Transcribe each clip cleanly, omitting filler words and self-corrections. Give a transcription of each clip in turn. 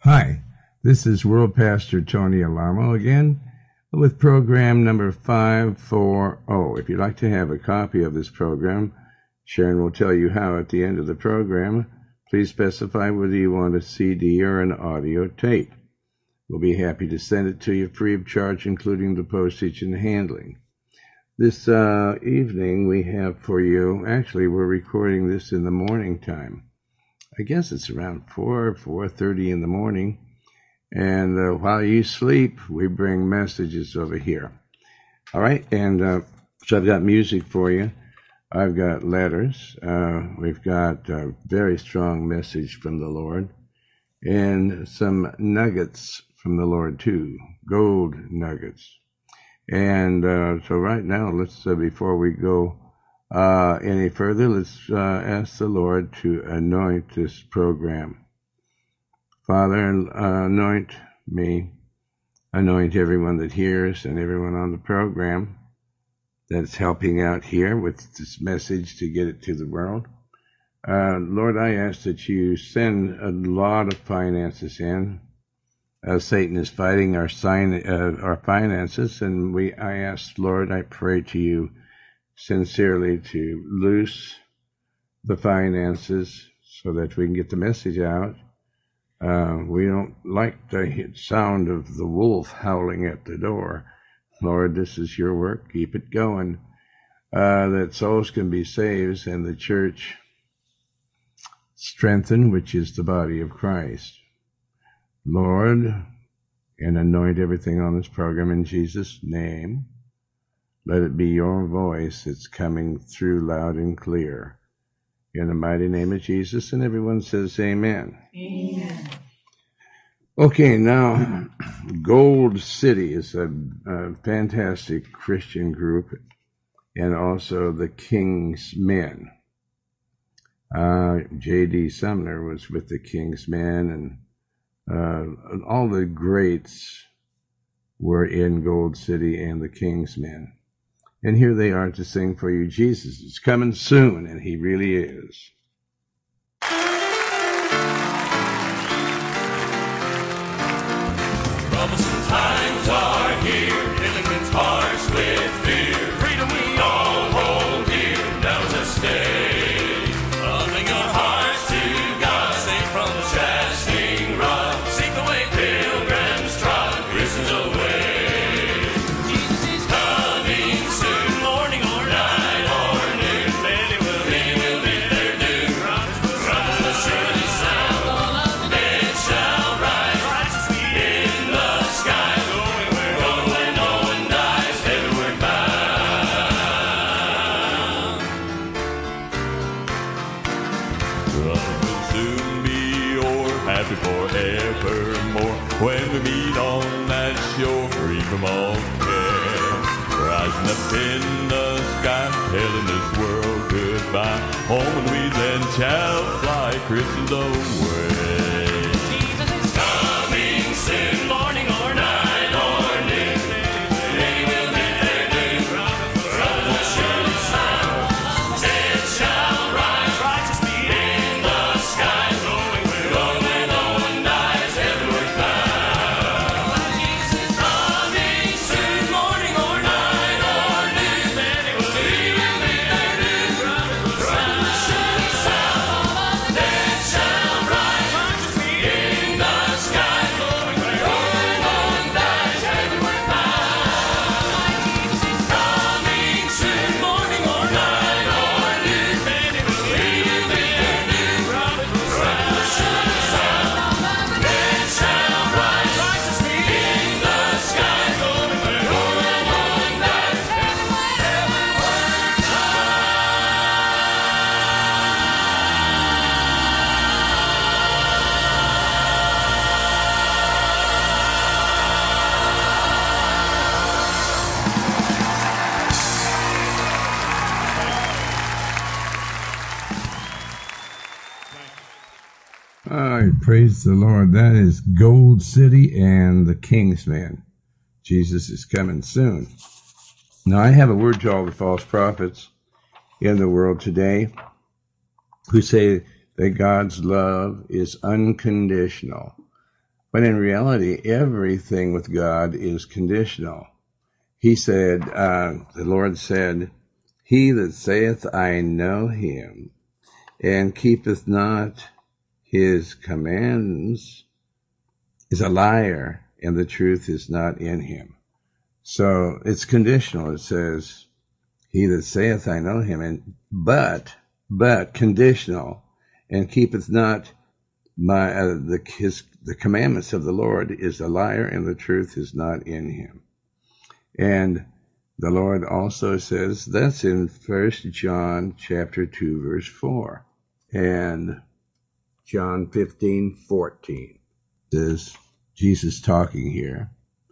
Hi, this is World Pastor Tony Alamo again with program number 540. If you'd like to have a copy of this program, Sharon will tell you how at the end of the program. Please specify whether you want a CD or an audio tape. We'll be happy to send it to you free of charge, including the postage and handling. This evening we have for you, actually we're recording this in the morning time. I guess it's around 4:30 in the morning. And while you sleep, we bring messages over here. All right, and so I've got music for you. I've got letters. We've got a very strong message from the Lord. And some nuggets from the Lord, too. Gold nuggets. And so right now, let's, before we go any further, let's ask the Lord to anoint this program. Father, anoint me, anoint everyone that hears and everyone on the program that's helping out here with this message to get it to the world. Lord, I ask that you send a lot of finances in. Satan is fighting our finances, and I ask, Lord, I pray to you sincerely to loose the finances so that we can get the message out. We don't like the sound of the wolf howling at the door. Lord, this is your work. Keep it going, that souls can be saved and the church strengthened, which is the body of Christ. Lord, and anoint everything on this program in Jesus' name. Let it be your voice that's coming through loud and clear. In the mighty name of Jesus, and everyone says amen. Amen. Okay, now, Gold City is a fantastic Christian group, and also the King's Men. J.D. Sumner was with the King's Men, and all the greats were in Gold City and the King's Men. And here they are to sing for you. Jesus is coming soon, and he really is. Troublesome times are here, filling hearts with fear. Freedom we all hold dear, now's a stay. Opening our hearts to God, safe from the chastening rod. Seek the way pilgrims trod, prisoners away. Jesus is coming soon, morning or night or noon. Many will meet their doom. Trumpets will surely sound, dead shall rise. In the sky, going where no one dies, heavenward bound. Love will soon be o'er, happy forevermore, when we meet on that shore, free from all care. Rising up in the sky, telling this world goodbye, home and we then shall fly, Christians away. Jesus is coming soon, morning or night or noon. Many will meet their doom. Trumpets will surely sound. Dead shall rise, righteous be in the skies, going where no one dies, heavenward bound. Jesus is coming soon, morning or night or noon. Many will meet their doom. Trumpets will surely sound. Dead shall rise, righteous be in the skies, going where no one dies, heavenward bound. Jesus is coming soon, morning or night or noon. Many will meet their doom. Trumpets will surely sound. Dead shall rise, righteous be in the skies, going where no one dies, heavenward All right, praise the Lord. That is Gold City and the King's Men. Jesus is coming soon. Now, I have a word to all the false prophets in the world today who say that God's love is unconditional. But in reality, everything with God is conditional. He said, the Lord said, he that saith, I know him, and keepeth not his commands, is a liar, and the truth is not in him. So it's conditional. It says, he that saith, I know him, and but conditional, and keepeth not the commandments of the Lord, is a liar, and the truth is not in him. And the Lord also says, that's in 1 John chapter 2, verse 4. And John 15:14 says, Jesus talking here,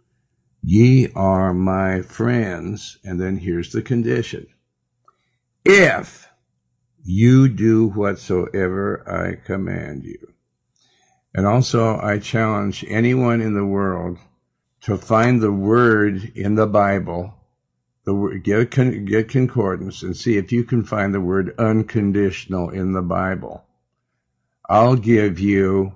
ye are my friends, and then here's the condition. If you do whatsoever I command you. And also I challenge anyone in the world to find the word in the Bible, get concordance, and see if you can find the word unconditional in the Bible. I'll give you,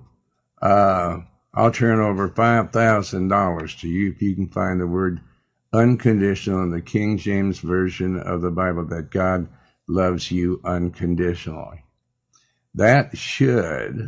I'll turn over $5,000 to you if you can find the word unconditional in the King James Version of the Bible, that God loves you unconditionally. That should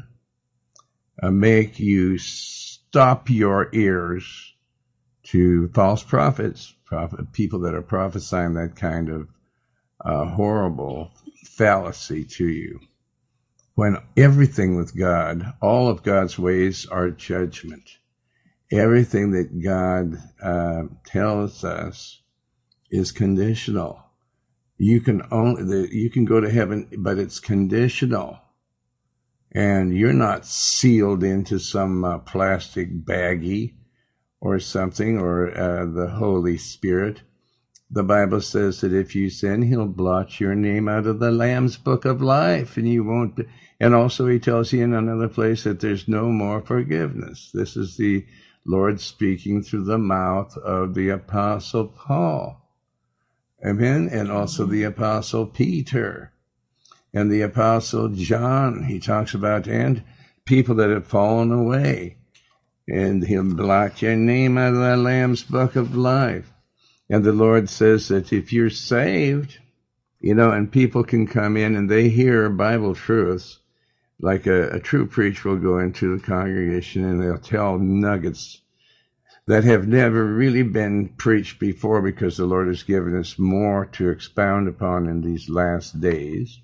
make you stop your ears to false prophets, people that are prophesying that kind of horrible fallacy to you. When everything with God, all of God's ways are judgment. Everything that God tells us is conditional. You can go to heaven, but it's conditional. And you're not sealed into some plastic baggie or something, or the Holy Spirit. The Bible says that if you sin, he'll blot your name out of the Lamb's book of life, and you won't. And also he tells you in another place that there's no more forgiveness. This is the Lord speaking through the mouth of the Apostle Paul. Amen. And also the Apostle Peter and the Apostle John. He talks about, and people that have fallen away. And he'll blot your name out of the Lamb's book of life. And the Lord says that if you're saved, and people can come in and they hear Bible truths, like a true preacher will go into the congregation and they'll tell nuggets that have never really been preached before, because the Lord has given us more to expound upon in these last days.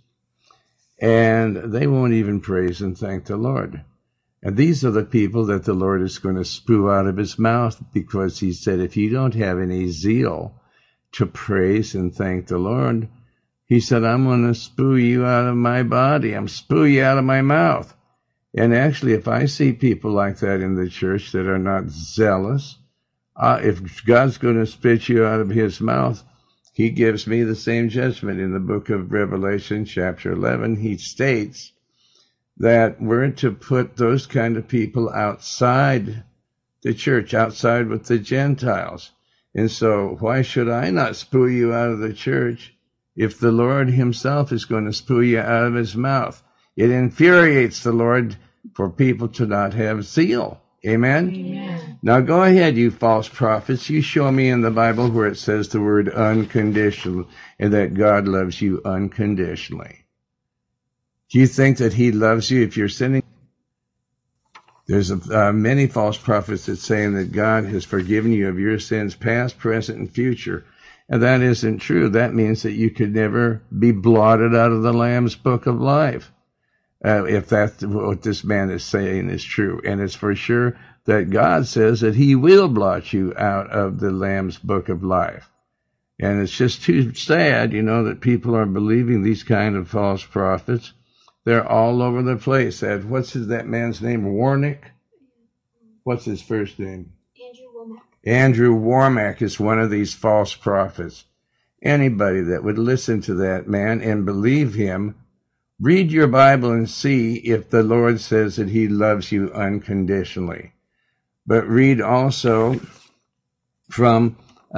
And they won't even praise and thank the Lord. And these are the people that the Lord is going to spew out of his mouth, because he said, if you don't have any zeal to praise and thank the Lord, he said, I'm going to spew you out of my body. I'm spew you out of my mouth. And actually, if I see people like that in the church that are not zealous, if God's going to spit you out of his mouth, he gives me the same judgment. In the book of Revelation, chapter 11, he states that we're to put those kind of people outside the church, outside with the Gentiles. And so why should I not spew you out of the church if the Lord himself is going to spew you out of his mouth? It infuriates the Lord for people to not have zeal. Amen? Amen. Now go ahead, you false prophets. You show me in the Bible where it says the word unconditional, and that God loves you unconditionally. Do you think that he loves you if you're sinning? There's many false prophets that saying that God has forgiven you of your sins, past, present, and future. And that isn't true. That means that you could never be blotted out of the Lamb's book of life. If that's what this man is saying is true. And it's for sure that God says that he will blot you out of the Lamb's book of life. And it's just too sad, that people are believing these kind of false prophets. They're all over the place. What's that man's name? Warnick? What's his first name? Andrew Womack. Andrew Womack is one of these false prophets. Anybody that would listen to that man and believe him, read your Bible and see if the Lord says that he loves you unconditionally. But read also from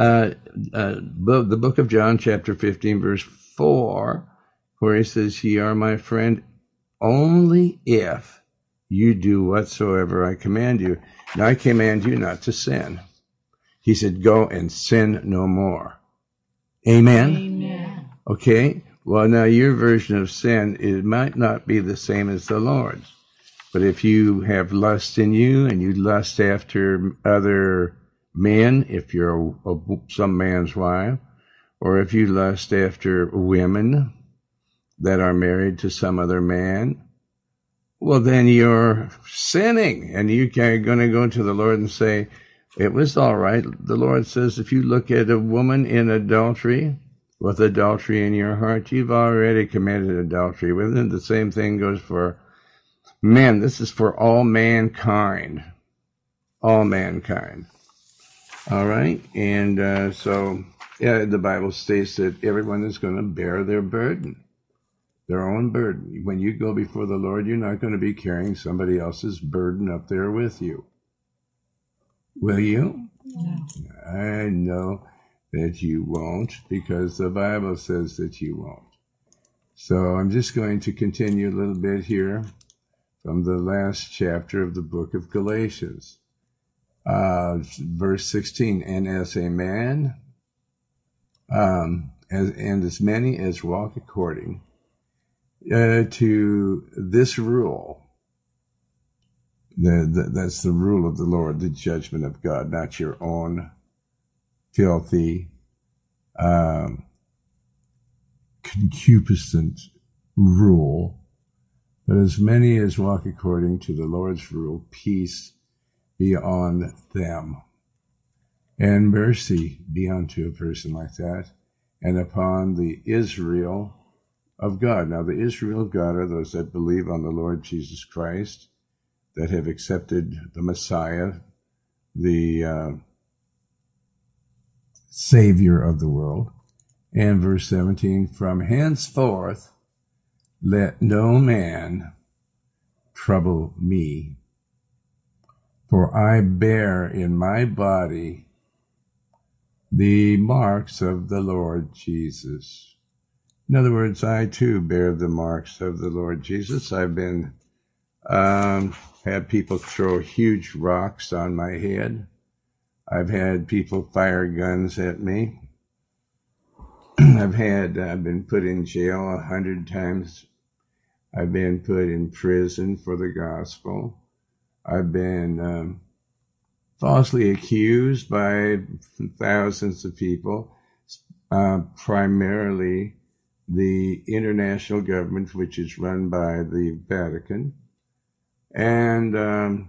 the book of John, chapter 15, verse 4, where he says, ye are my friend only if you do whatsoever I command you. Now I command you not to sin. He said, go and sin no more. Amen? Amen. Okay? Well, now your version of sin, it might not be the same as the Lord's. But if you have lust in you and you lust after other men, if you're some man's wife, or if you lust after women that are married to some other man, well, then you're sinning. And you're going to go to the Lord and say, it was all right. The Lord says if you look at a woman in adultery, with adultery in your heart, you've already committed adultery with it. The same thing goes for men. This is for all mankind. All mankind. All right? And so, the Bible states that everyone is going to bear their burden, their own burden. When you go before the Lord, you're not going to be carrying somebody else's burden up there with you. Will you? No. I know that you won't, because the Bible says that you won't. So I'm just going to continue a little bit here from the last chapter of the book of Galatians. Verse 16, and as a man, and as many as walk according to this rule, that's the rule of the Lord, the judgment of God, not your own filthy, concupiscent rule, but as many as walk according to the Lord's rule, peace be on them, and mercy be unto a person like that, and upon the Israel of God. Now, the Israel of God are those that believe on the Lord Jesus Christ, that have accepted the Messiah, the Savior of the world. And verse 17, from henceforth let no man trouble me, for I bear in my body the marks of the Lord Jesus. In other words, I too bear the marks of the Lord Jesus. I've been had people throw huge rocks on my head. I've had people fire guns at me. I've been put in jail 100 times. I've been put in prison for the gospel. I've been falsely accused by thousands of people, primarily the international government, which is run by the Vatican. And,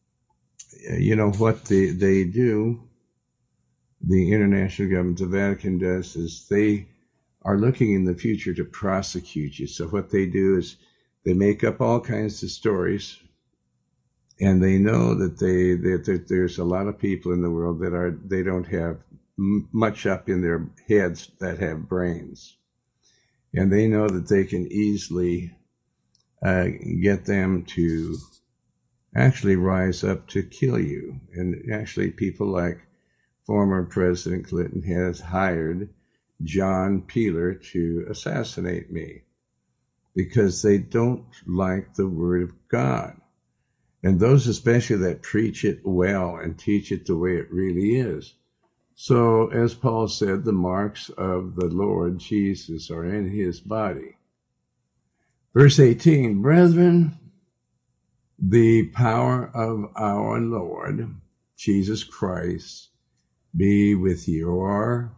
what they do, the international government, the Vatican does, is they are looking in the future to prosecute you. So what they do is they make up all kinds of stories, and they know that there's a lot of people in the world they don't have much up in their heads that have brains. And they know that they can easily get them to actually rise up to kill you. And actually people like former President Clinton has hired John Peeler to assassinate me because they don't like the Word of God. And those especially that preach it well and teach it the way it really is. So, as Paul said, the marks of the Lord Jesus are in his body. Verse 18, brethren, the power of our Lord Jesus Christ be with your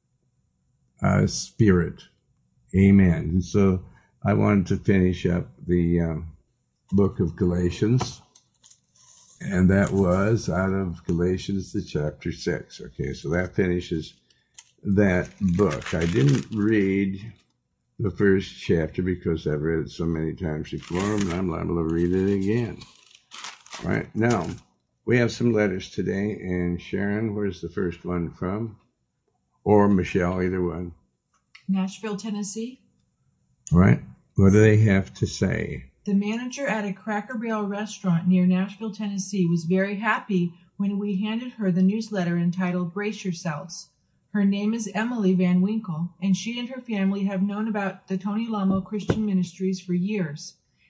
spirit. Amen. And so I wanted to finish up the book of Galatians, and that was out of Galatians, the chapter 6. Okay, so that finishes that book. I didn't read the first chapter because I've read it so many times before, and I'm liable to read it again. All right, now, we have some letters today, and Sharon, where's the first one from? Or Michelle, either one. Nashville, Tennessee. All right, what do they have to say? The manager at a Cracker Barrel restaurant near Nashville, Tennessee was very happy when we handed her the newsletter entitled Brace Yourselves. Her name is Emily Van Winkle, and she and her family have known about the Tony Lamo Christian Ministries for years.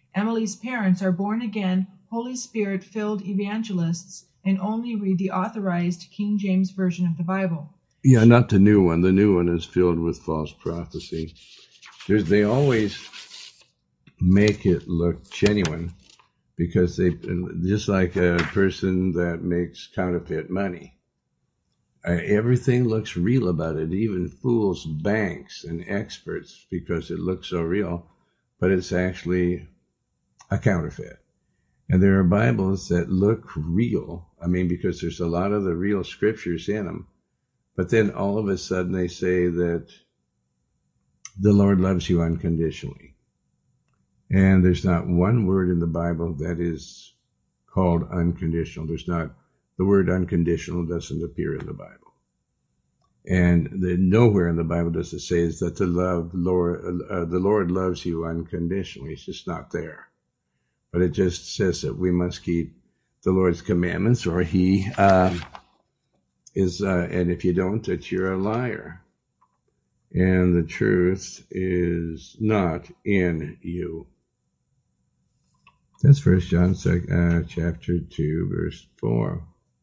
Emily's parents are born-again, Holy Spirit-filled evangelists and only read the authorized King James Version of the Bible. Yeah, not the new one. The new one is filled with false prophecy. They always make it look genuine because they, just like a person that makes counterfeit money. Everything looks real about it. It even fools banks and experts because it looks so real, but it's actually a counterfeit. And there are Bibles that look real. I mean, because there's a lot of the real scriptures in them. But then all of a sudden they say that the Lord loves you unconditionally. And there's not one word in the Bible that is called unconditional. The word unconditional doesn't appear in the Bible. And nowhere in the Bible does it say is that the Lord loves you unconditionally. It's just not there. But it just says that we must keep the Lord's commandments, or He is, and if you don't, that you're a liar. And the truth is not in you. That's 1 John chapter 2, verse 4.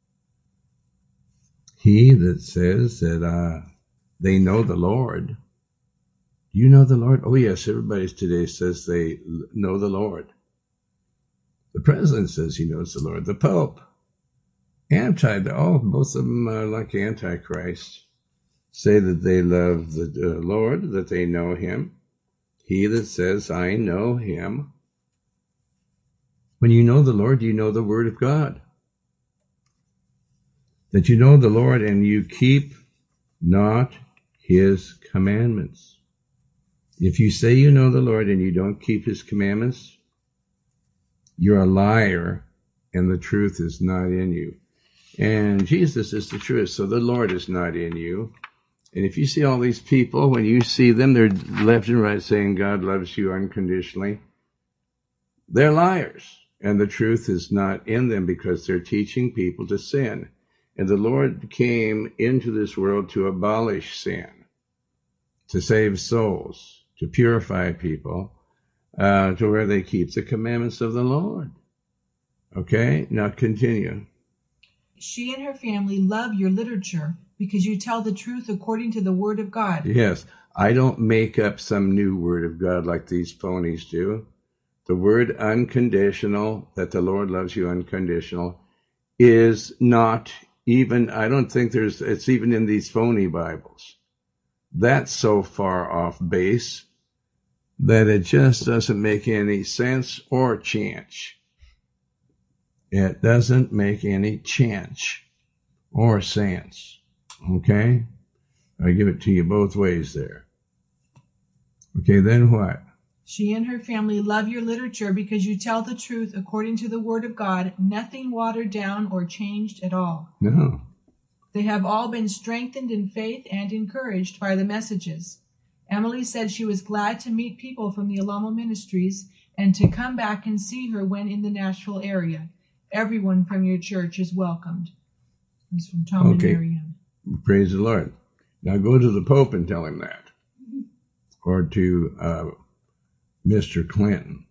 He that says that they know the Lord. Do you know the Lord? Oh, yes, everybody today says they know the Lord. The president says he knows the Lord. The Pope. Both of them are like Antichrist. Say that they love the Lord, that they know Him. He that says, I know Him. When you know the Lord, you know the Word of God. That you know the Lord and you keep not His commandments. If you say you know the Lord and you don't keep His commandments, you're a liar and the truth is not in you. And Jesus is the truth, so the Lord is not in you. And if you see all these people, when you see them, they're left and right saying God loves you unconditionally. They're liars, and the truth is not in them because they're teaching people to sin. And the Lord came into this world to abolish sin, to save souls, to purify people, to where they keep the commandments of the Lord. Okay, now continue. She and her family love your literature because you tell the truth according to the Word of God. Yes, I don't make up some new Word of God like these phonies do. The word unconditional, that the Lord loves you unconditional, is not even, I don't think it's even in these phony Bibles. That's so far off base that it just doesn't make any sense or chance. It doesn't make any chance or sense. Okay? I give it to you both ways there. Okay, then what? She and her family love your literature because you tell the truth according to the Word of God, nothing watered down or changed at all. No. They have all been strengthened in faith and encouraged by the messages. Emily said she was glad to meet people from the Alamo Ministries and to come back and see her when in the Nashville area. Everyone from your church is welcomed. That's from Tom and Marianne. Praise the Lord. Now go to the Pope and tell him that. Or to Mr. Clinton.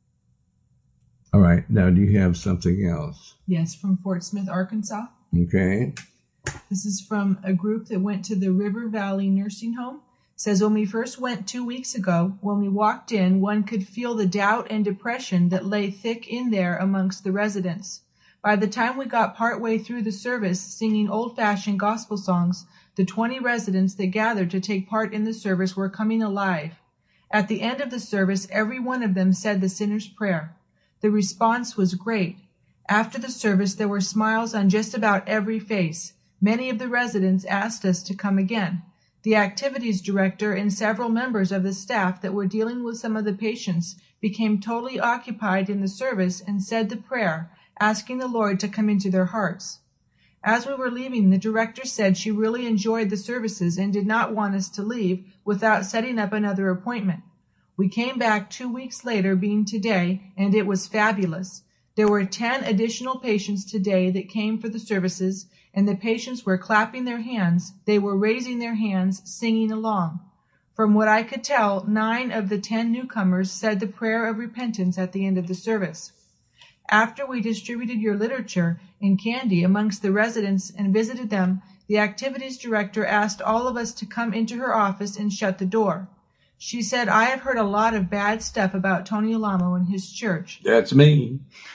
All right. Now, do you have something else? Yes, from Fort Smith, Arkansas. Okay. This is from a group that went to the River Valley Nursing Home. Says, when we first went 2 weeks ago, when we walked in, one could feel the doubt and depression that lay thick in there amongst the residents. By the time we got partway through the service, singing old-fashioned gospel songs, the 20 residents that gathered to take part in the service were coming alive. At the end of the service, every one of them said the sinner's prayer. The response was great. After the service, there were smiles on just about every face. Many of the residents asked us to come again. The activities director and several members of the staff that were dealing with some of the patients became totally occupied in the service and said the prayer, asking the Lord to come into their hearts. As we were leaving, the director said she really enjoyed the services and did not want us to leave without setting up another appointment. We came back 2 weeks later, being today, and it was fabulous. There were 10 additional patients today that came for the services, and the patients were clapping their hands. They were raising their hands, singing along. From what I could tell, 9 of the 10 newcomers said the prayer of repentance at the end of the service. After we distributed your literature and candy amongst the residents and visited them, the activities director asked all of us to come into her office and shut the door. She said, I have heard a lot of bad stuff about Tony Alamo and his church. That's me.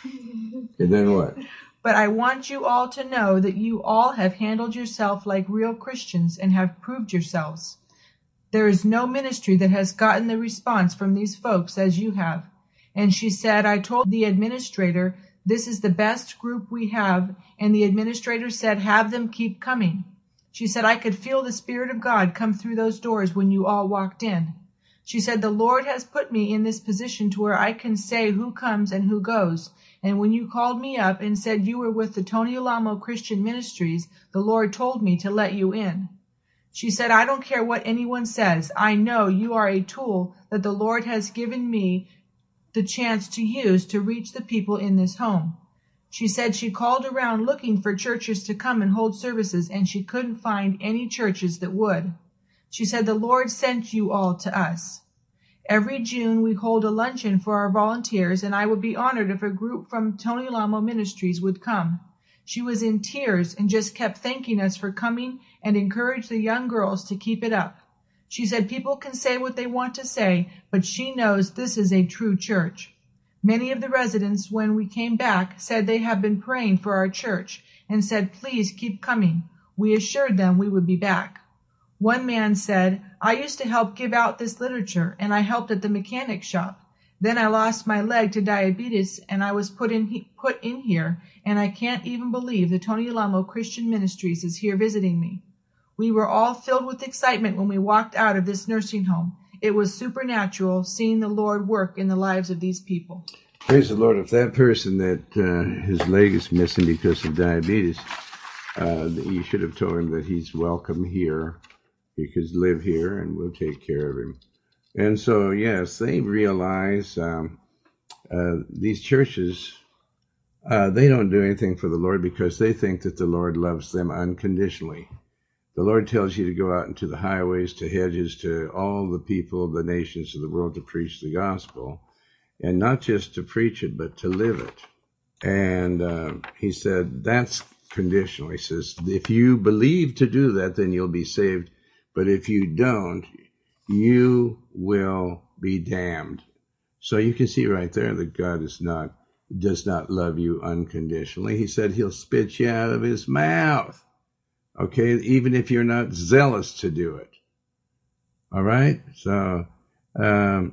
And then what? But I want you all to know that you all have handled yourself like real Christians and have proved yourselves. There is no ministry that has gotten the response from these folks as you have. And she said, I told the administrator, this is the best group we have, and the administrator said, have them keep coming. She said, I could feel the Spirit of God come through those doors when you all walked in. She said, the Lord has put me in this position to where I can say who comes and who goes. And when you called me up and said you were with the Tony Alamo Christian Ministries, the Lord told me to let you in. She said, I don't care what anyone says. I know you are a tool that the Lord has given me the chance to use to reach the people in this home. She said she called around looking for churches to come and hold services, and she couldn't find any churches that would. She said the Lord sent you all to us. Every June we hold a luncheon for our volunteers, and I would be honored if a group from Tony Alamo Ministries would come. She was in tears and just kept thanking us for coming and encouraged the young girls to keep it up. She said people can say what they want to say, but she knows this is a true church. Many of the residents, when we came back, said they have been praying for our church and said, please keep coming. We assured them we would be back. One man said, I used to help give out this literature, and I helped at the mechanic shop. Then I lost my leg to diabetes, and I was put in here, and I can't even believe the Tony Alamo Christian Ministries is here visiting me. We were all filled with excitement when we walked out of this nursing home. It was supernatural seeing the Lord work in the lives of these people. Praise the Lord. If that person that his leg is missing because of diabetes, you should have told him that he's welcome here. He could live here and we'll take care of him. And so, yes, they realize these churches, they don't do anything for the Lord because they think that the Lord loves them unconditionally. The Lord tells you to go out into the highways, to hedges, to all the people of the nations of the world to preach the gospel. And not just to preach it, but to live it. And he said, that's conditional. He says, if you believe to do that, then you'll be saved. But if you don't, you will be damned. So you can see right there that God does not love you unconditionally. He said he'll spit you out of his mouth. Okay, even if you're not zealous to do it. All right? So the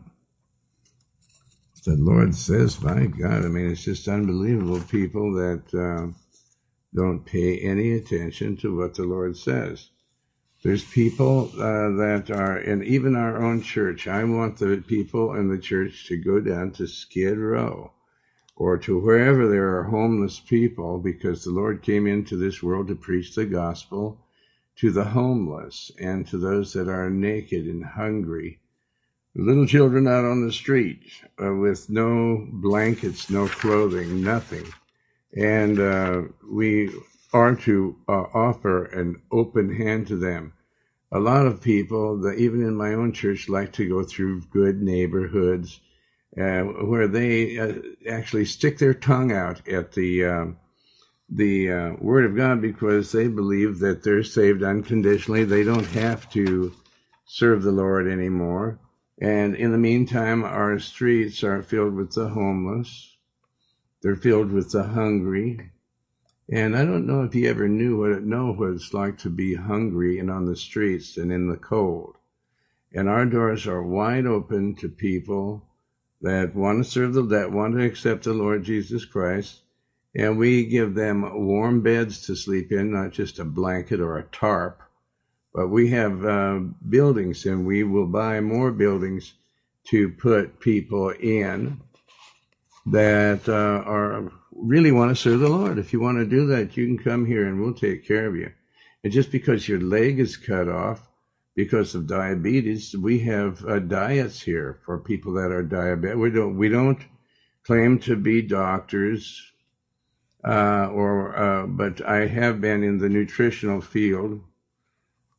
Lord says, my God, I mean, it's just unbelievable people that don't pay any attention to what the Lord says. There's people that are in even our own church. I want the people in the church to go down to Skid Row or to wherever there are homeless people, because the Lord came into this world to preach the gospel to the homeless and to those that are naked and hungry. Little children out on the street with no blankets, no clothing, nothing. And we are to offer an open hand to them. A lot of people, even in my own church, like to go through good neighborhoods where they actually stick their tongue out at the Word of God because they believe that they're saved unconditionally. They don't have to serve the Lord anymore. And in the meantime, our streets are filled with the homeless. They're filled with the hungry. And I don't know if you ever know what it's like to be hungry and on the streets and in the cold. And our doors are wide open to people that want to serve that want to accept the Lord Jesus Christ. And we give them warm beds to sleep in, not just a blanket or a tarp. But we have buildings, and we will buy more buildings to put people in that really want to serve the Lord. If you want to do that, you can come here and we'll take care of you. And just because your leg is cut off because of diabetes, we have diets here for people that are diabetic. We don't claim to be doctors, but I have been in the nutritional field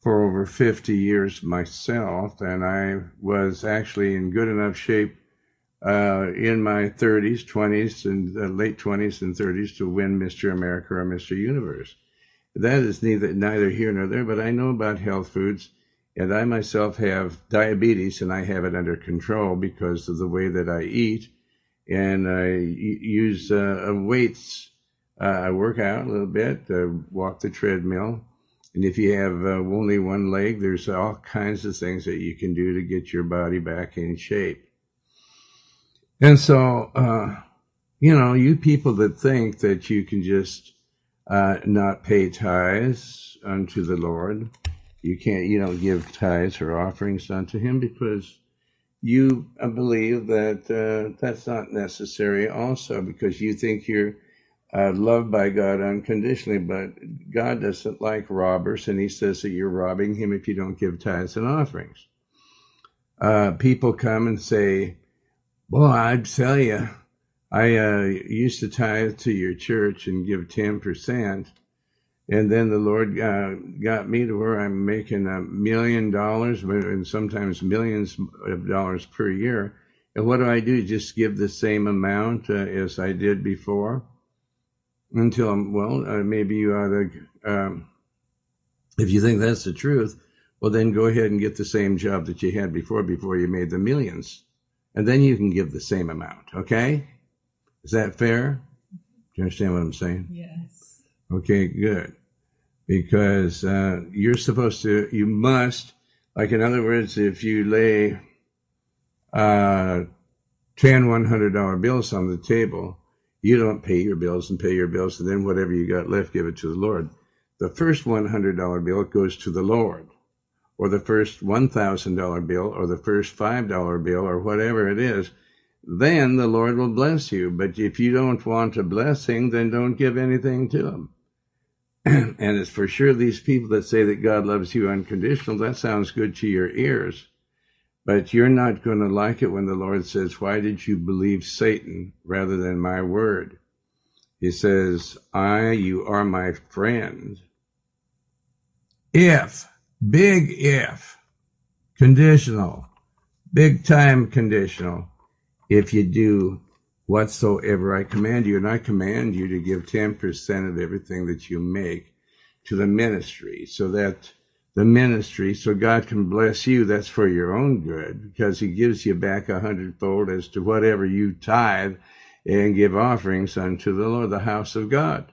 for over 50 years myself, and I was actually in good enough shape in my 30s, 20s, and late 20s and 30s to win Mr. America or Mr. Universe. That is neither here nor there, but I know about health foods, and I myself have diabetes, and I have it under control because of the way that I eat, and I use weights. I work out a little bit, walk the treadmill, and if you have only one leg, there's all kinds of things that you can do to get your body back in shape. And so, you people that think that you can just not pay tithes unto the Lord, you don't give tithes or offerings unto him because you believe that that's not necessary also, because you think you're loved by God unconditionally, but God doesn't like robbers, and he says that you're robbing him if you don't give tithes and offerings. People come and say, well, I'd tell you, I used to tithe to your church and give 10%, and then the Lord got me to where I'm making $1 million and sometimes millions of dollars per year. And what do? Just give the same amount as I did before? Until, maybe you ought to, if you think that's the truth, well, then go ahead and get the same job that you had before you made the millions. And then you can give the same amount, okay? Is that fair? Do you understand what I'm saying? Yes. Okay, good. Because you must, like in other words, if you lay 10 $100 bills on the table, you don't pay your bills, and then whatever you got left, give it to the Lord. The first $100 bill goes to the Lord, or the first $1,000 bill, or the first $5 bill, or whatever it is. Then the Lord will bless you. But if you don't want a blessing, then don't give anything to him. And it's for sure these people that say that God loves you unconditional, that sounds good to your ears. But you're not going to like it when the Lord says, why did you believe Satan rather than my word? He says, you are my friend. Big if, conditional, big time conditional, if you do whatsoever I command you. And I command you to give 10% of everything that you make to the ministry, so God can bless you. That's for your own good, because he gives you back 100-fold as to whatever you tithe and give offerings unto the Lord, the house of God.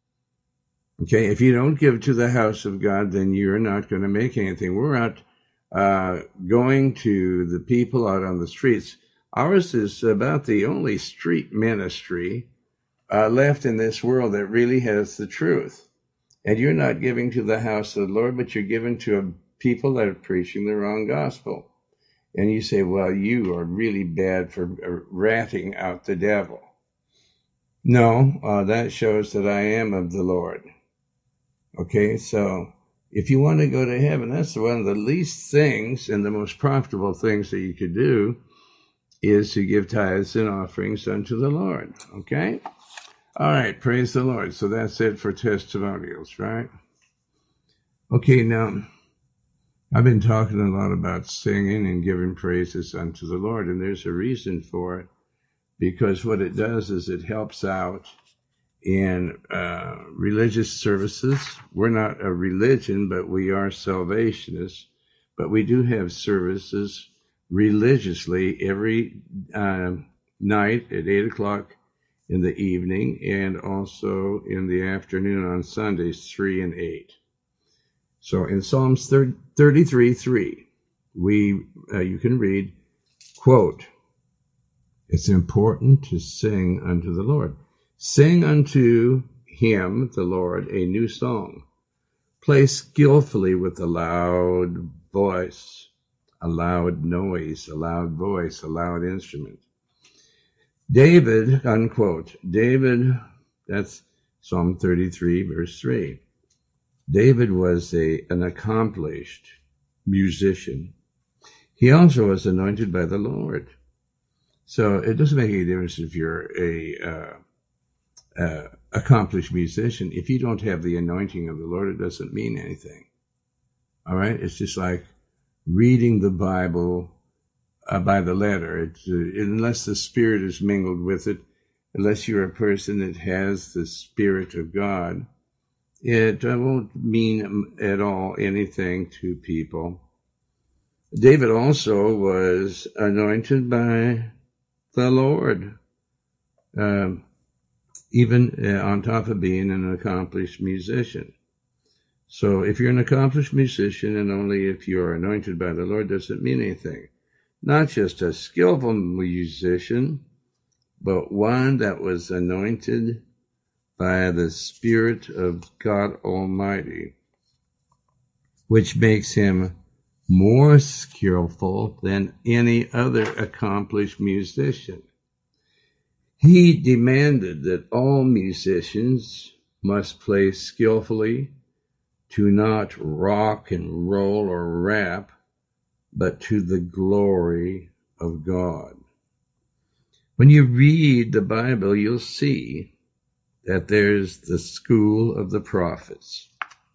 Okay, if you don't give to the house of God, then you're not going to make anything. We're out going to the people out on the streets. Ours is about the only street ministry left in this world that really has the truth. And you're not giving to the house of the Lord, but you're giving to people that are preaching the wrong gospel. And you say, well, you are really bad for ratting out the devil. No, that shows that I am of the Lord. Okay, so if you want to go to heaven, that's one of the least things and the most profitable things that you could do is to give tithes and offerings unto the Lord. Okay? All right, praise the Lord. So that's it for testimonials, right? Okay, now, I've been talking a lot about singing and giving praises unto the Lord, and there's a reason for it, because what it does is it helps out in religious services. We're not a religion, but we are Salvationists, but we do have services religiously every night at 8 o'clock in the evening, and also in the afternoon on Sundays, 3 and 8. So in Psalms 33:3, you can read, quote, it's important to sing unto the Lord. Sing unto him, the Lord, a new song. Play skillfully with a loud voice, a loud noise, a loud voice, a loud instrument. David, unquote. David, that's Psalm 33, verse 3. David was an accomplished musician. He also was anointed by the Lord. So it doesn't make any difference if you're a accomplished musician. If you don't have the anointing of the Lord, it doesn't mean anything. All right? It's just like reading the Bible by the letter. It's, unless the Spirit is mingled with it, unless you're a person that has the Spirit of God, it won't mean at all anything to people. David also was anointed by the Lord, even on top of being an accomplished musician. So if you're an accomplished musician, and only if you're anointed by the Lord, doesn't mean anything. Not just a skillful musician, but one that was anointed by the Spirit of God Almighty, which makes him more skillful than any other accomplished musician. He demanded that all musicians must play skillfully, to not rock and roll or rap, but to the glory of God. When you read the Bible, you'll see that there's the school of the prophets.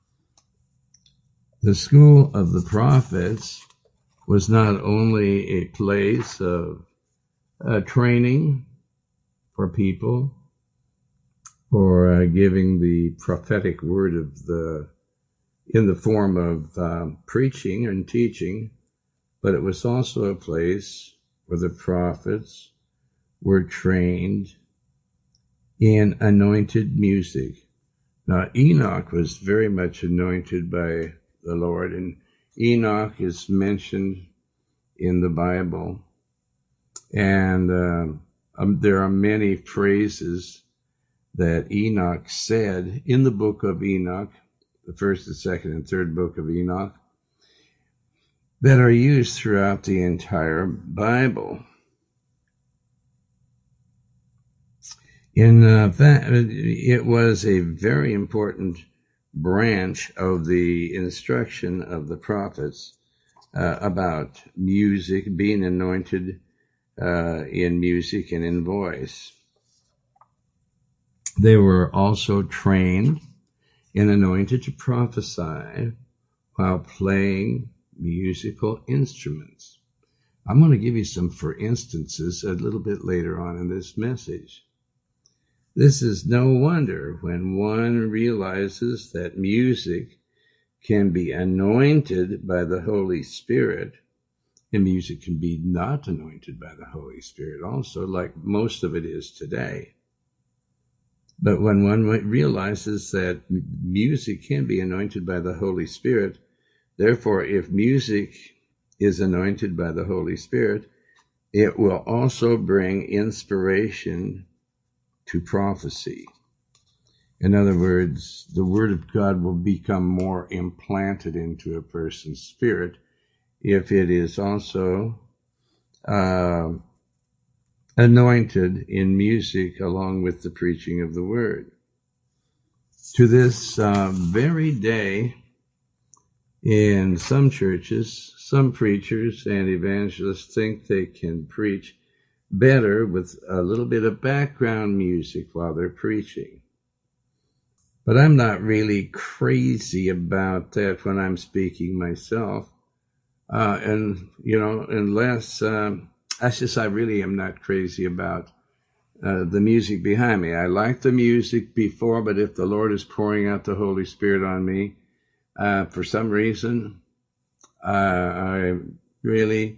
The school of the prophets was not only a place of training for people, for giving the prophetic word in the form of preaching and teaching, but it was also a place where the prophets were trained in anointed music. Now, Enoch was very much anointed by the Lord, and Enoch is mentioned in the Bible, and there are many phrases that Enoch said in the book of Enoch, the first, the second, and third book of Enoch, that are used throughout the entire Bible. In fact, it was a very important branch of the instruction of the prophets about music, being anointed in music and in voice. They were also trained and anointed to prophesy while playing musical instruments. I'm going to give you some for instances a little bit later on in this message. This is no wonder when one realizes that music can be anointed by the Holy Spirit, and music can be not anointed by the Holy Spirit also, like most of it is today. But when one realizes that music can be anointed by the Holy Spirit, therefore, if music is anointed by the Holy Spirit, it will also bring inspiration to prophecy. In other words, the Word of God will become more implanted into a person's spirit if it is also anointed in music along with the preaching of the Word. To this very day, in some churches, some preachers and evangelists think they can preach better with a little bit of background music while they're preaching. But I'm not really crazy about that when I'm speaking myself. Unless, I really am not crazy about the music behind me. I like the music before, but if the Lord is pouring out the Holy Spirit on me, for some reason, I really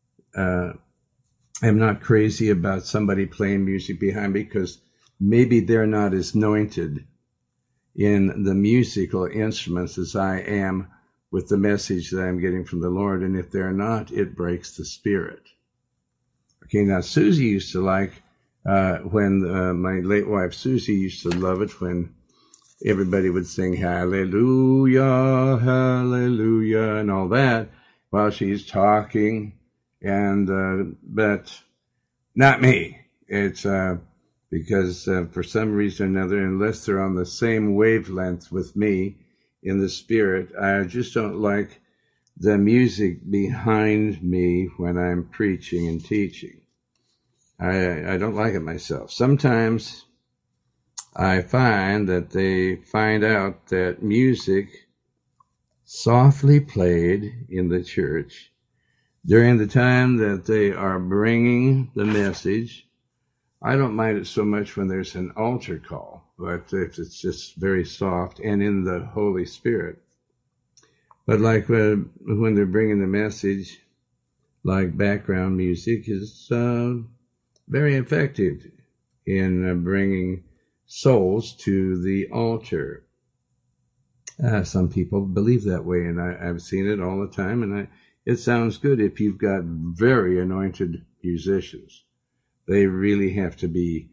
am not crazy about somebody playing music behind me, because maybe they're not as anointed in the musical instruments as I am with the message that I'm getting from the Lord. And if they're not, it breaks the spirit. Okay, now Susie used to like, when my late wife Susie used to love it when everybody would sing hallelujah, hallelujah, and all that while she's talking. And but not me. It's because for some reason or another, unless they're on the same wavelength with me in the spirit, I just don't like the music behind me when I'm preaching and teaching. I don't like it myself. Sometimes I find that they find out that music softly played in the church during the time that they are bringing the message. I don't mind it so much when there's an altar call, but if it's just very soft and in the Holy Spirit. But like when they're bringing the message, like background music is very effective in bringing souls to the altar. Some people believe that way, and I've seen it all the time, and it sounds good if you've got very anointed musicians. They really have to be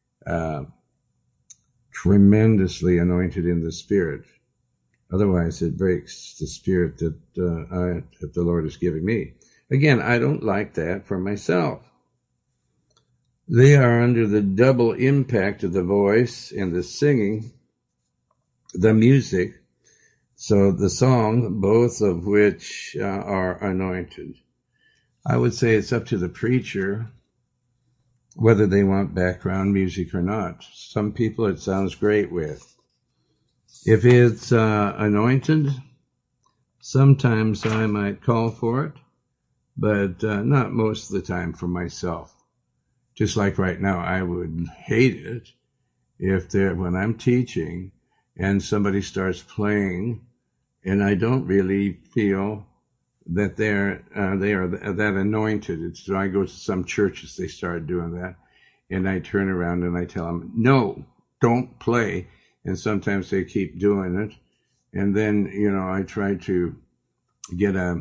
tremendously anointed in the Spirit. Otherwise, it breaks the spirit that the Lord is giving me. Again, I don't like that for myself. They are under the double impact of the voice and the singing, the music, so the song, both of which are anointed. I would say it's up to the preacher whether they want background music or not. Some people it sounds great with. If it's anointed, sometimes I might call for it, but not most of the time for myself. Just like right now, I would hate it if when I'm teaching and somebody starts playing and I don't really feel that they are that anointed. So I go to some churches, they start doing that, and I turn around and I tell them, no, don't play. And sometimes they keep doing it. And then, I try to get a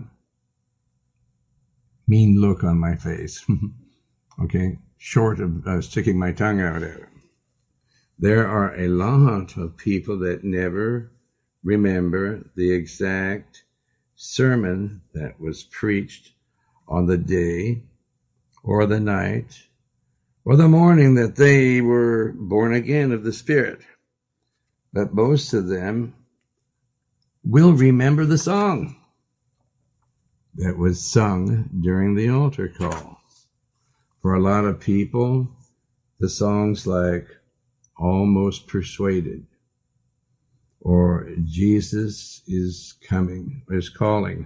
mean look on my face, okay, short of sticking my tongue out at it. There are a lot of people that never remember the exact sermon that was preached on the day or the night or the morning that they were born again of the Spirit. But most of them will remember the song that was sung during the altar call. For a lot of people, the songs like Almost Persuaded or Jesus is coming, is calling,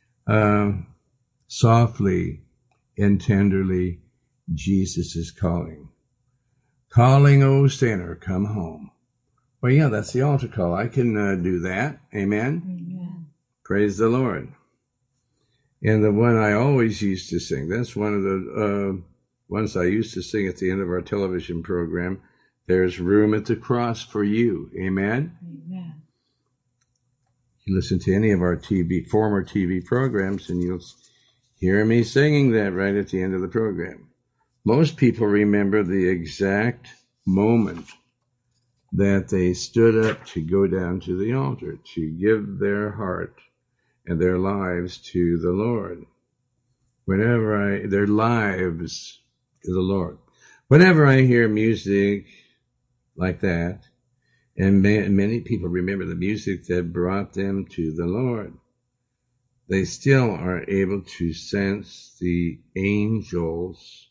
softly and tenderly, Jesus is calling. Calling, O sinner, come home. Well, yeah, that's the altar call. I can do that. Amen? Amen. Praise the Lord. And the one I always used to sing, that's one of the ones I used to sing at the end of our television program, There's Room at the Cross for You. Amen? Amen. You listen to any of our former TV programs, and you'll hear me singing that right at the end of the program. Most people remember the exact moment that they stood up to go down to the altar, to give their heart and their lives to the Lord. Their lives to the Lord. Whenever I hear music like that, and many people remember the music that brought them to the Lord, they still are able to sense the angels.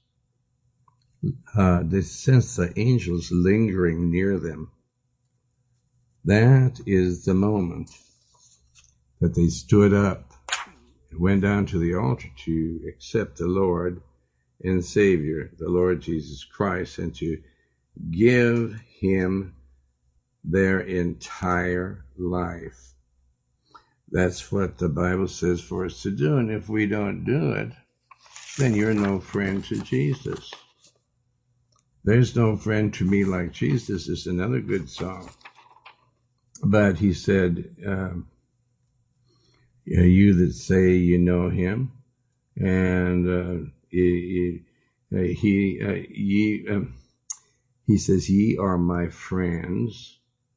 They sense the angels lingering near them. That is the moment that they stood up and went down to the altar to accept the Lord and Savior, the Lord Jesus Christ, and to give Him their entire life. That's what the Bible says for us to do, and if we don't do it, then you're no friend to Jesus. There's no friend to me like Jesus is another good song. But he said, you that say you know him, and he says, ye are my friends,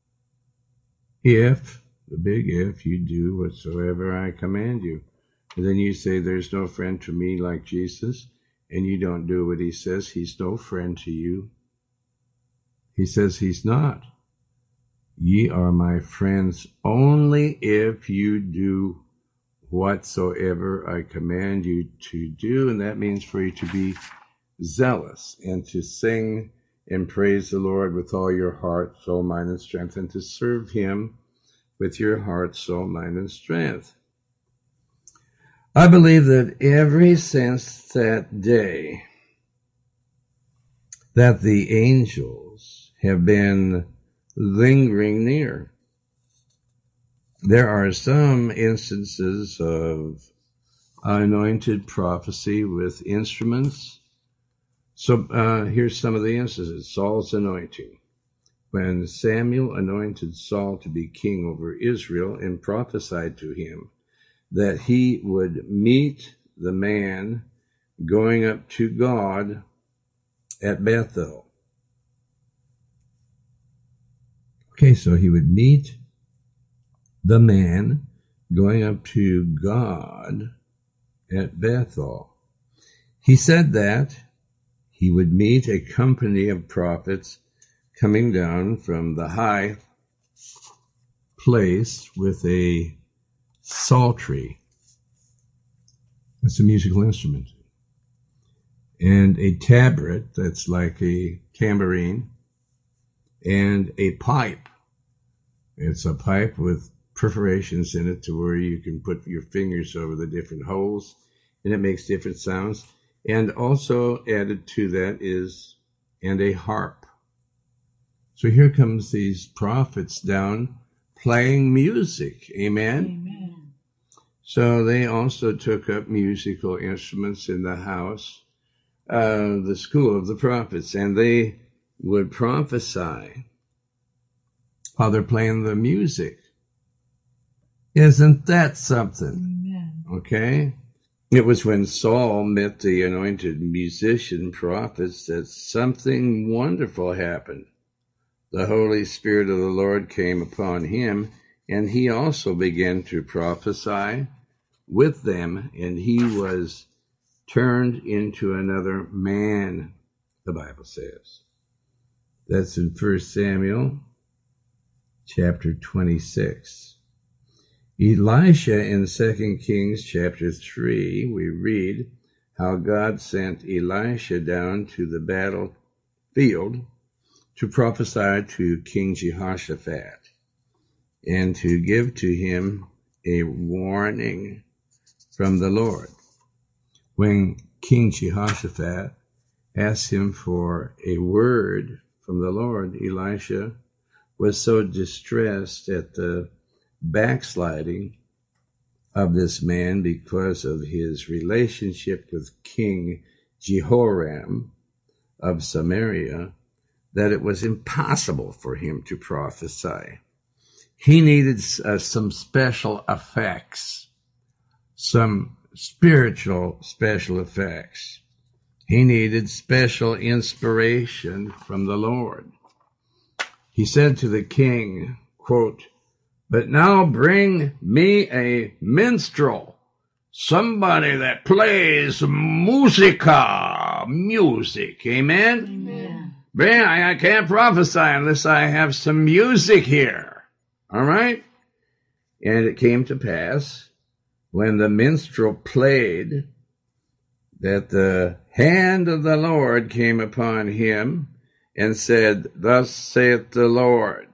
if, the big if, you do whatsoever I command you. And then you say, there's no friend to me like Jesus, and you don't do what he says, he's no friend to you. He says he's not. Ye are my friends only if you do whatsoever I command you to do. And that means for you to be zealous and to sing and praise the Lord with all your heart, soul, mind, and strength, and to serve him with your heart, soul, mind, and strength. I believe that ever since that day that the angels have been lingering near. There are some instances of anointed prophecy with instruments. So here's some of the instances. Saul's anointing. When Samuel anointed Saul to be king over Israel and prophesied to him that he would meet the man going up to God at Bethel. Okay, so he would meet the man going up to God at Bethel. He said that he would meet a company of prophets coming down from the high place with a psaltery. That's a musical instrument. And a tabret, that's like a tambourine, and a pipe. It's a pipe with perforations in it to where you can put your fingers over the different holes, and it makes different sounds. And also added to that is, and a harp. So here comes these prophets down playing music. Amen? Amen. So they also took up musical instruments in the house, the school of the prophets, and they would prophesy while they're playing the music. Isn't that something? Amen. Okay? It was when Saul met the anointed musician prophets that something wonderful happened. The Holy Spirit of the Lord came upon him, and he also began to prophesy with them, and he was turned into another man, the Bible says. That's in 1 Samuel chapter 26. Elisha in 2 Kings chapter 3, we read how God sent Elisha down to the battlefield to prophesy to King Jehoshaphat and to give to him a warning from the Lord. When King Jehoshaphat asked him for a word from the Lord, Elisha was so distressed at the backsliding of this man because of his relationship with King Jehoram of Samaria that it was impossible for him to prophesy. He needed some special effects, some spiritual special effects. He needed special inspiration from the Lord. He said to the king, quote, "But now bring me a minstrel, somebody that plays music. Amen? Amen. Man, I can't prophesy unless I have some music here. All right? And it came to pass, when the minstrel played, that the hand of the Lord came upon him and said, "Thus saith the Lord."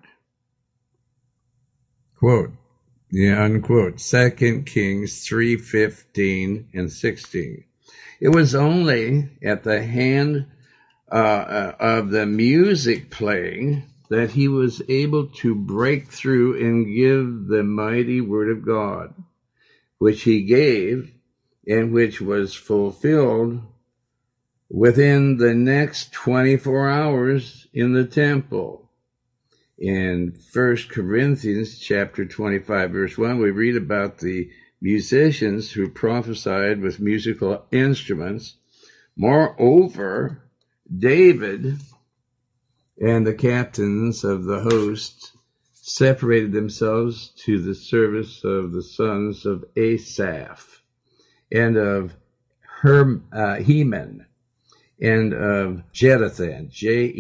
Quote, unquote, 2 Kings 3:15 and 16. It was only at the hand of the music playing that he was able to break through and give the mighty word of God, which he gave and which was fulfilled within the next 24 hours in the temple. In 1 Corinthians chapter 25, verse 1, we read about the musicians who prophesied with musical instruments. Moreover, David and the captains of the host separated themselves to the service of the sons of Asaph and of Heman and of Jeduthun,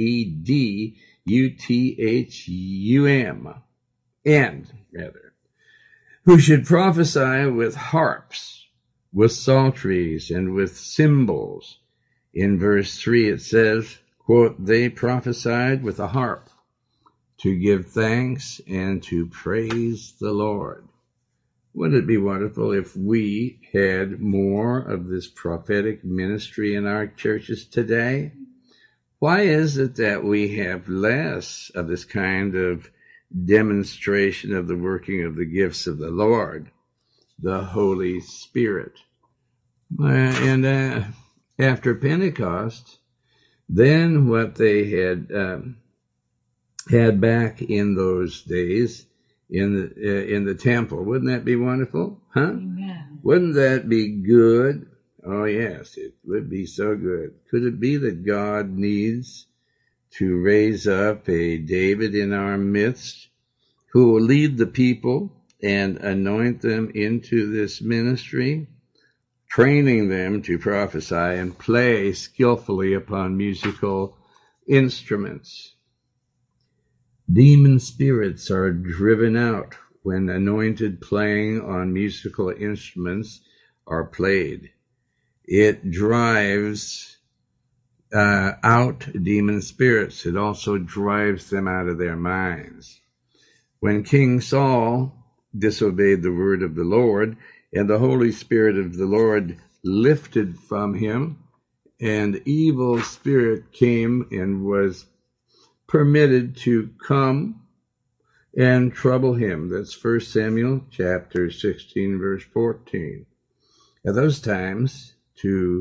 Jeduthun, who should prophesy with harps, with psalteries, and with cymbals. In verse 3 it says, quote, "They prophesied with a harp, to give thanks and to praise the Lord. Wouldn't it be wonderful if we had more of this prophetic ministry in our churches today? Why is it that we have less of this kind of demonstration of the working of the gifts of the Lord, the Holy Spirit? And after Pentecost, then what they had back in those days in the temple, wouldn't that be wonderful? Huh? Amen. Wouldn't that be good? Oh yes, it would be so good. Could it be that God needs to raise up a David in our midst who will lead the people and anoint them into this ministry, training them to prophesy and play skillfully upon musical instruments? Demon spirits are driven out when anointed playing on musical instruments are played. It drives out demon spirits. It also drives them out of their minds. When King Saul disobeyed the word of the Lord, and the Holy Spirit of the Lord lifted from him, and evil spirit came and was permitted to come and trouble him. That's 1 Samuel chapter 16, verse 14. At those times, he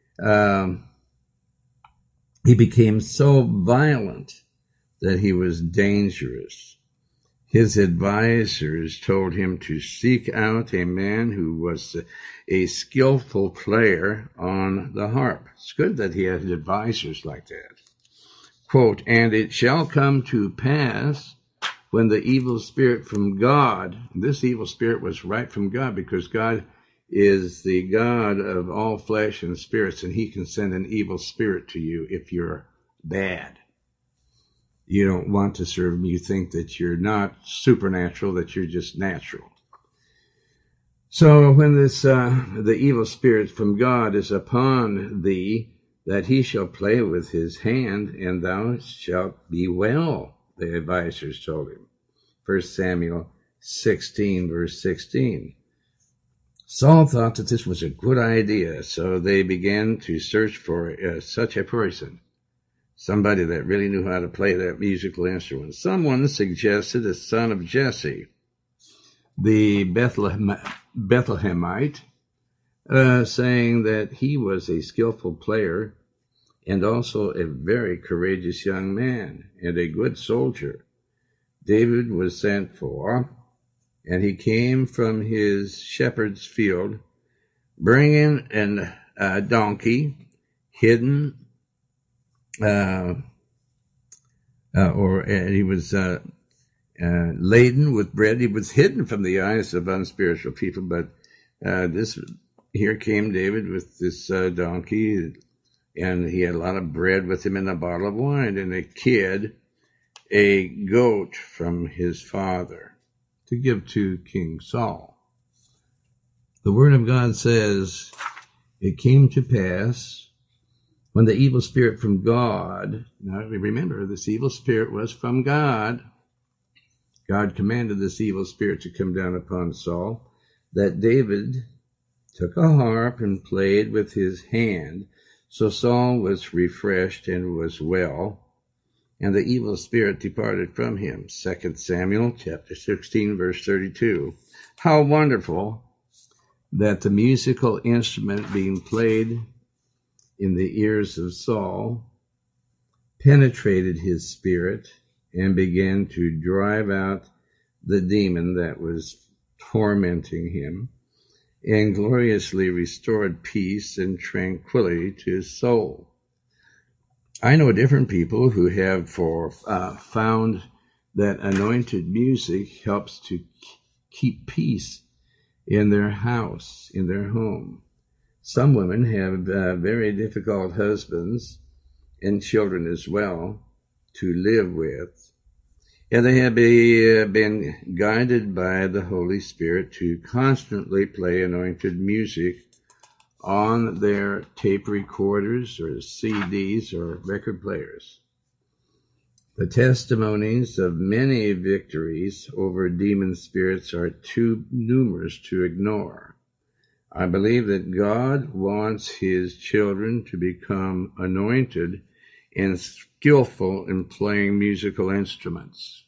became so violent that he was dangerous. His advisors told him to seek out a man who was a skillful player on the harp. It's good that he had advisors like that. Quote, "And it shall come to pass when the evil spirit from God," and this evil spirit was right from God, because God is the God of all flesh and spirits, and he can send an evil spirit to you if you're bad. You don't want to serve him. You think that you're not supernatural, that you're just natural. So when the evil spirit from God is upon thee, that he shall play with his hand, and thou shalt be well, the advisors told him. 1 Samuel 16, verse 16. Saul thought that this was a good idea, so they began to search for such a person, somebody that really knew how to play that musical instrument. Someone suggested a son of Jesse, the Bethlehemite, saying that he was a skillful player and also a very courageous young man and a good soldier. David was sent for, and he came from his shepherd's field, bringing a donkey hidden, and he was laden with bread. He was hidden from the eyes of unspiritual people, but here came David with this donkey, and he had a lot of bread with him and a bottle of wine, and a kid, a goat from his father, to give to King Saul. The word of God says, "It came to pass when the evil spirit from God," now remember, this evil spirit was from God. God commanded this evil spirit to come down upon Saul, that David took a harp and played with his hand. So Saul was refreshed and was well, and the evil spirit departed from him. 2 Samuel chapter 16, verse 32. How wonderful that the musical instrument being played in the ears of Saul penetrated his spirit and began to drive out the demon that was tormenting him, and gloriously restored peace and tranquility to his soul. I know different people who have found that anointed music helps to keep peace in their house, in their home. Some women have very difficult husbands and children as well to live with, and they have been guided by the Holy Spirit to constantly play anointed music on their tape recorders or CDs or record players. The testimonies of many victories over demon spirits are too numerous to ignore. I believe that God wants his children to become anointed and skillful in playing musical instruments.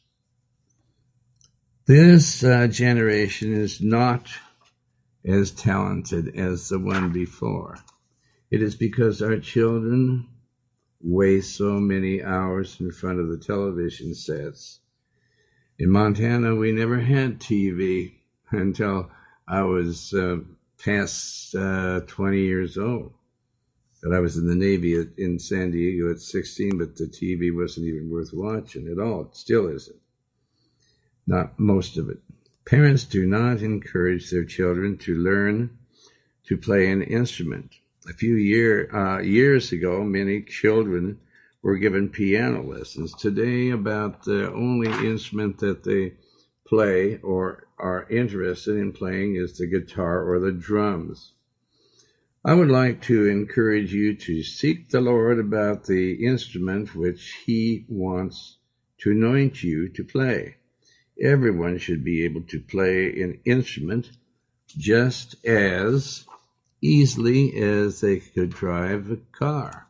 This generation is not as talented as the one before. It is because our children waste so many hours in front of the television sets. In Montana, we never had TV until I was past 20 years old. But I was in the Navy in San Diego at 16, but the TV wasn't even worth watching at all. It still isn't. Not most of it. Parents do not encourage their children to learn to play an instrument. A few years ago, many children were given piano lessons. Today, about the only instrument that they play or are interested in playing is the guitar or the drums. I would like to encourage you to seek the Lord about the instrument which he wants to anoint you to play. Everyone should be able to play an instrument just as easily as they could drive a car.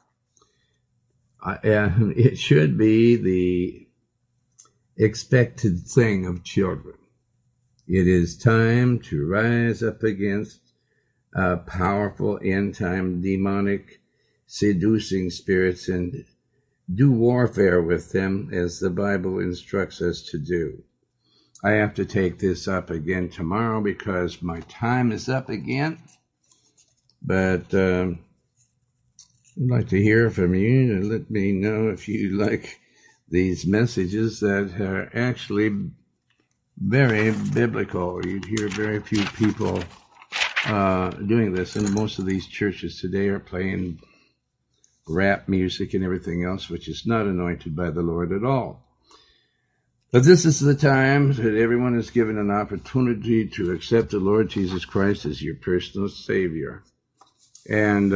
It should be the expected thing of children. It is time to rise up against powerful end-time demonic seducing spirits and do warfare with them as the Bible instructs us to do. I have to take this up again tomorrow because my time is up again. But I'd like to hear from you and let me know if you like these messages that are actually very biblical. You'd hear very few people doing this, and most of these churches today are playing rap music and everything else, which is not anointed by the Lord at all. But this is the time that everyone is given an opportunity to accept the Lord Jesus Christ as your personal Savior. And,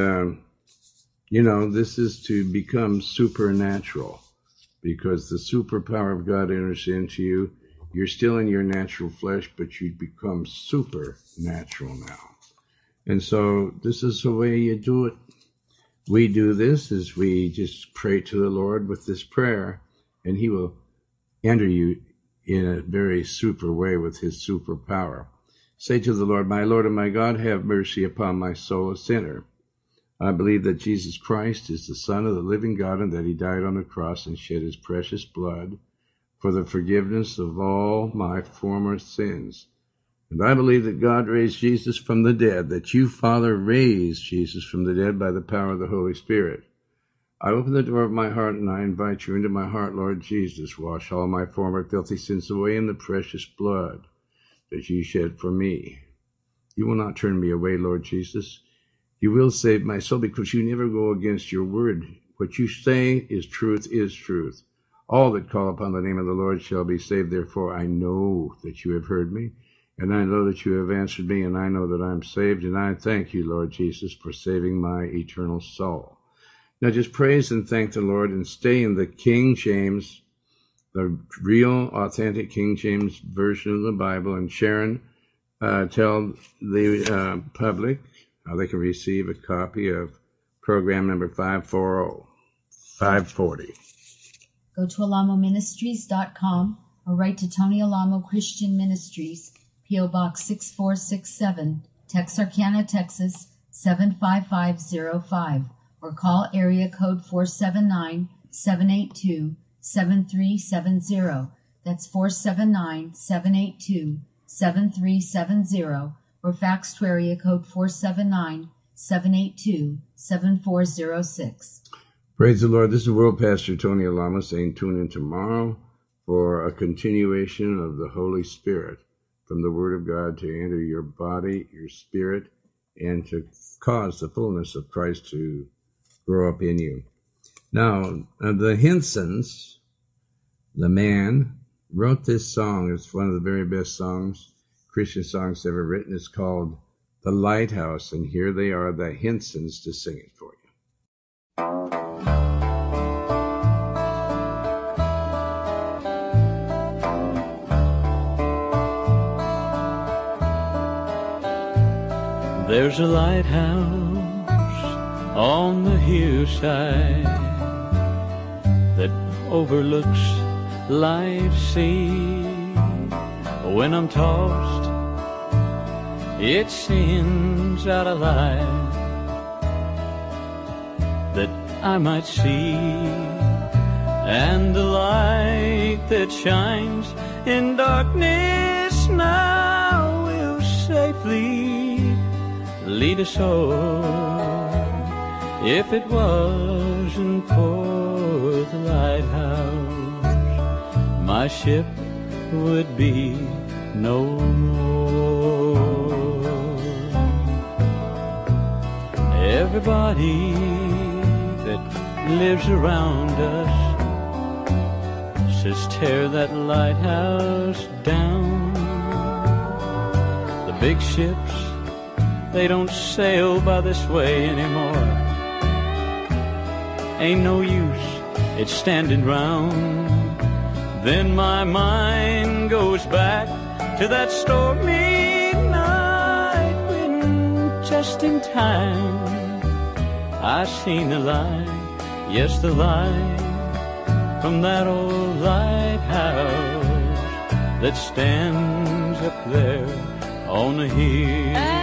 this is to become supernatural, because the superpower of God enters into you. You're still in your natural flesh, but you become supernatural now. And so this is the way you do it. We do this as we just pray to the Lord with this prayer, and he will enter you in a very super way with his superpower. Say to the Lord, my Lord and my God, have mercy upon my soul, a sinner. I believe that Jesus Christ is the Son of the living God and that he died on the cross and shed his precious blood for the forgiveness of all my former sins. And I believe that God raised Jesus from the dead, that you, Father, raised Jesus from the dead by the power of the Holy Spirit. I open the door of my heart and I invite you into my heart, Lord Jesus. Wash all my former filthy sins away in the precious blood that you shed for me. You will not turn me away, Lord Jesus. You will save my soul because you never go against your word. What you say is truth is truth. All that call upon the name of the Lord shall be saved. Therefore, I know that you have heard me, and I know that you have answered me, and I know that I'm saved. And I thank you, Lord Jesus, for saving my eternal soul. Now just praise and thank the Lord and stay in the King James, the real, authentic King James version of the Bible. And Sharon, tell the public how they can receive a copy of program number 540. Go to alamoministries.com or write to Tony Alamo Christian Ministries, P.O. Box 6467, Texarkana, Texas 75505, or call area code 479-782-7370. That's 479-782-7370, or fax to area code 479-782-7406. Praise the Lord. This is World Pastor Tony Alamo saying tune in tomorrow for a continuation of the Holy Spirit from the Word of God to enter your body, your spirit, and to cause the fullness of Christ to grow up in you. Now, the Hinsons, the man, wrote this song. It's one of the very best songs, Christian songs ever written. It's called The Lighthouse, and here they are, the Hinsons, to sing it for you. There's a lighthouse on the hillside that overlooks life's sea. When I'm tossed, it sends out a light that I might see, and the light that shines in darkness now will safely lead us all. If it wasn't for the lighthouse, my ship would be no more. Everybody that lives around us says tear that lighthouse down. The big ships, they don't sail by this way anymore. Ain't no use, it's standing round. Then my mind goes back to that stormy night when just in time I seen the light, yes, the light from that old lighthouse that stands up there on the hill.